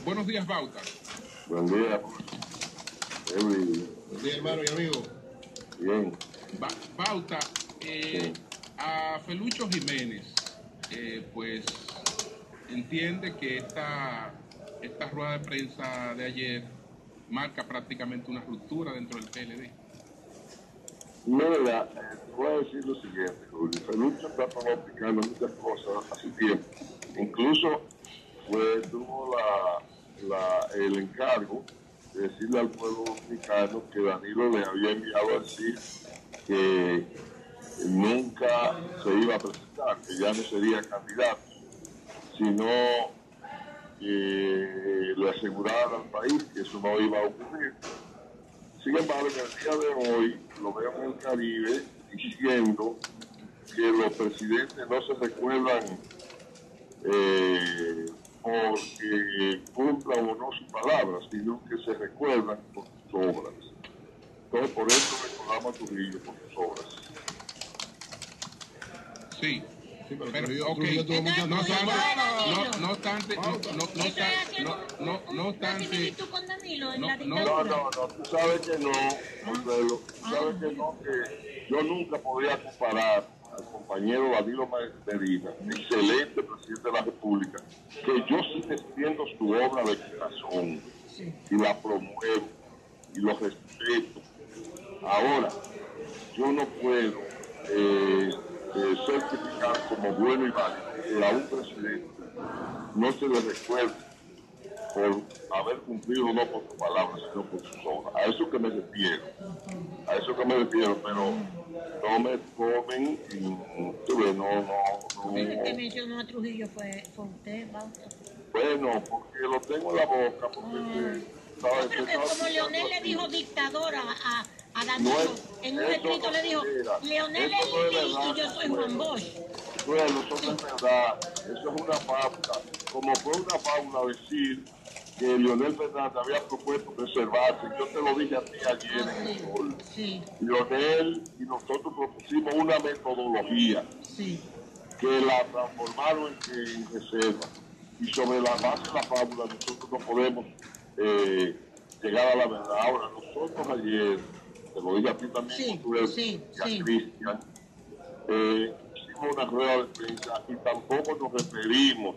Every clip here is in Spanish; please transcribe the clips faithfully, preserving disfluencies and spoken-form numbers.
Buenos días, Bauta. Buen día. Buen día, hermano y amigo. Bien. Ba Bauta, eh, Sí. a Felucho Jiménez, eh, pues entiende que esta, esta rueda de prensa de ayer marca prácticamente una ruptura dentro del P L D. Mira, eh, te voy a decir lo siguiente, Julio. Felucho está pronosticando muchas cosas hace tiempo. Incluso fue, tuvo la, la, el encargo de decirle al pueblo dominicano que Danilo le había enviado a decir que nunca se iba a presentar, que ya no sería candidato, sino que le asegurara al país que eso no iba a ocurrir. Sin embargo, en el día de hoy lo veo en el Caribe diciendo que los presidentes no se recuerdan eh, porque cumplan o no sus palabras, sino que se recuerdan por sus obras. Entonces, por eso recordamos a Trujillo por sus obras. Sí. Sí, pero, Pero, Trujillo, ok, Trujillo tuvo muchas no cosas obstante, malas. no, no obstante, no, no, no, obstante, no, no, no obstante, con Danilo en no, la no, No, dictadura? no, no, tú sabes que no, Consuelo, tú sabes que no, que yo nunca podría comparar al compañero Danilo Medina, excelente presidente de la República, que yo sí defiendo su obra de corazón y la promuevo y lo respeto. Ahora, yo no puedo eh, eh, certificar como bueno y válido que a un presidente no se le recuerde por haber cumplido no por sus palabras, sino por sus obras. A eso que me refiero, a eso que me refiero, pero no me tomen, no, no, no. El que mencionó a Trujillo fue, fue usted, Bauta. Bueno, porque lo tengo en la boca, porque Ah. ¿sabes? No, pero que como Leonel le dijo dictador a, a, a No Danilo, es- en un eso escrito no le dijo, era. Leonel Eso es no es Lili verdad, y yo soy Juan Bosch. Bueno, eso no es verdad, eso es una fábula. Como fue una fábula decir que Leonel Fernández había propuesto preservarse, yo te lo dije a ti ayer Ah, en el sí, sol. sí, Leonel y nosotros propusimos una metodología sí. que la transformaron en, en reserva. Y sobre la base de la fábula nosotros no podemos eh, llegar a la verdad. Ahora, nosotros ayer, te lo dije a ti también, Sí, Consuelo, sí, y a sí. Cristian, eh, hicimos una rueda de prensa y tampoco nos referimos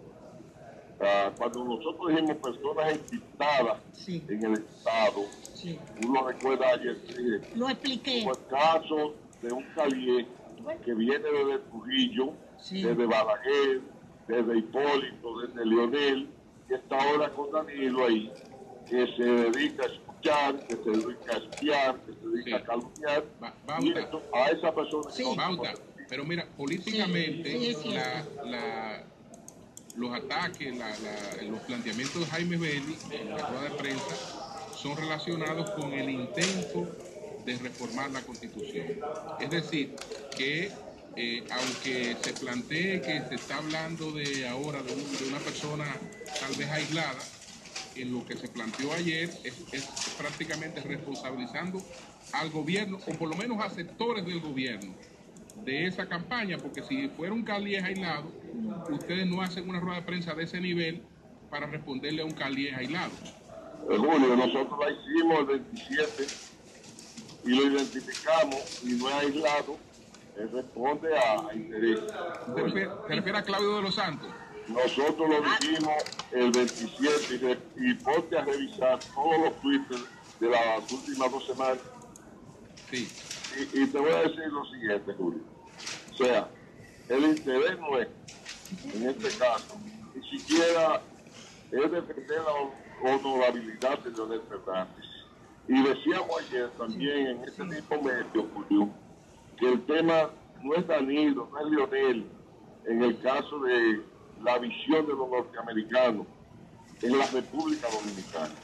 a cuando nosotros dijimos personas encriptadas Sí. en el Estado. Sí. Tú lo recuerdas ayer, dije, Lo expliqué. como el caso de un calié que viene desde Trujillo, Sí. desde Balaguer, desde Hipólito, desde Leonel, que está ahora con Danilo ahí, que se dedica a escuchar, que se dedica a espiar, que se dedica Sí. a calumniar, Ba- y Bauta. eso, a esa persona Sí. no Bauta, pero mira, políticamente Sí, sí, es la, cierto. la, los ataques, la, la, los planteamientos de Jaime Belli en la rueda de prensa son relacionados con el intento de reformar la Constitución. Es decir, que eh, aunque se plantee que se está hablando de ahora de, un, de una persona tal vez aislada, en lo que se planteó ayer es, es prácticamente responsabilizando al gobierno, o por lo menos a sectores del gobierno, de esa campaña, porque si fuera un Calies aislado, ustedes no hacen una rueda de prensa de ese nivel para responderle a un Calies aislado. Eh, Julio, nosotros la hicimos el veintisiete y lo identificamos y no es aislado, él responde a, a interés. ¿Te refieres, te refieres a Claudio de los Santos? Nosotros lo dijimos el veintisiete y, re- y ponte a revisar todos los twitters de las últimas dos semanas. Sí. Y, y te voy a decir lo siguiente, Julio. O sea, el interés nuestro, en este caso, ni siquiera es defender la honorabilidad de Leonel Fernández. Y decíamos ayer también en este mismo medio, Julio, que el tema no es Danilo, no es Leonel, en el caso de la visión de los norteamericanos, es la República Dominicana.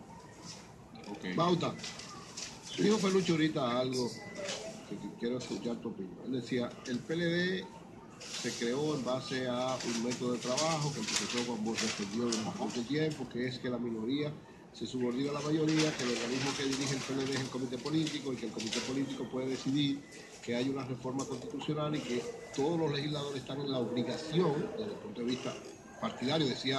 Okay. Bauta, Sí. dijo Felucho ahorita algo que, que quiero escuchar tu opinión. Él decía, el P L D se creó en base a un método de trabajo que el profesor Juan Bosch defendió durante mucho tiempo, que es que la minoría se subordina a la mayoría, que el organismo que dirige el P L D es el comité político y que el comité político puede decidir que hay una reforma constitucional y que todos los legisladores están en la obligación, desde el punto de vista partidario, decía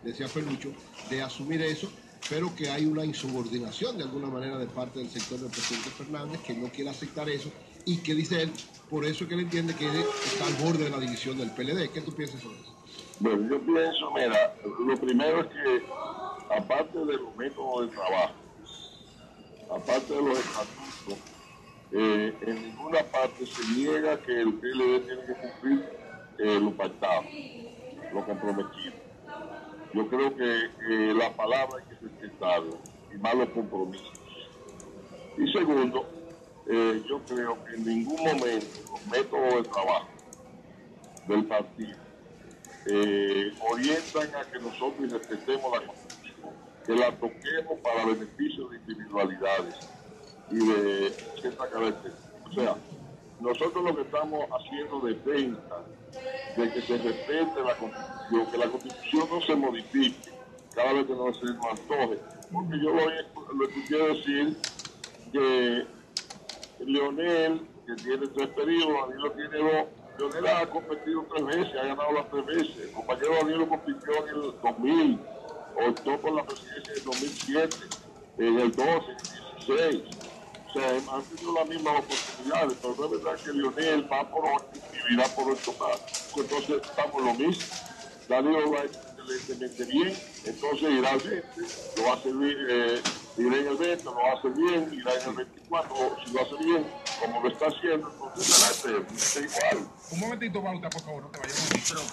decía Pelucho, de asumir eso, pero que hay una insubordinación de alguna manera de parte del sector del presidente Fernández, que no quiere aceptar eso y que dice él, por eso que él entiende que está al borde de la división del P L D. ¿Qué tú piensas sobre eso? Bueno, yo pienso, mira, lo primero es que, aparte de los métodos de trabajo, aparte de los estatutos, eh, en ninguna parte se niega que el P L D tiene que cumplir eh, lo pactado, lo comprometido. Yo creo que eh, la palabra hay que respetarla, y más los compromisos. Y segundo, eh, yo creo que en ningún momento los métodos de trabajo del partido eh, orientan a que nosotros respetemos la Constitución, que la toquemos para beneficio de individualidades y de cierta característica. O sea, nosotros lo que estamos haciendo defensa de que se respete la Constitución, que la Constitución no se modifique cada vez que no se nos antoje. Porque yo lo, lo escuché decir que Leonel, que tiene tres periodos, Danilo tiene dos. Leonel ha competido tres veces, ha ganado las tres veces. El compañero Danilo compitió en el dos mil, optó por la presidencia en el dos mil siete, en el doce, en el dieciséis. O sea, han tenido las mismas oportunidades, pero no es verdad que Leonel va por ocho y irá por ocho más. Entonces estamos lo mismo. Danilo va excelentemente bien, entonces irá al veinte, lo va a hacer bien, eh, irá en el veinte, lo va a hacer bien, irá en el veinticuatro, si lo hace bien, como lo está haciendo, entonces será este, igual. Un momentito, Bauta, por favor, no te vayas.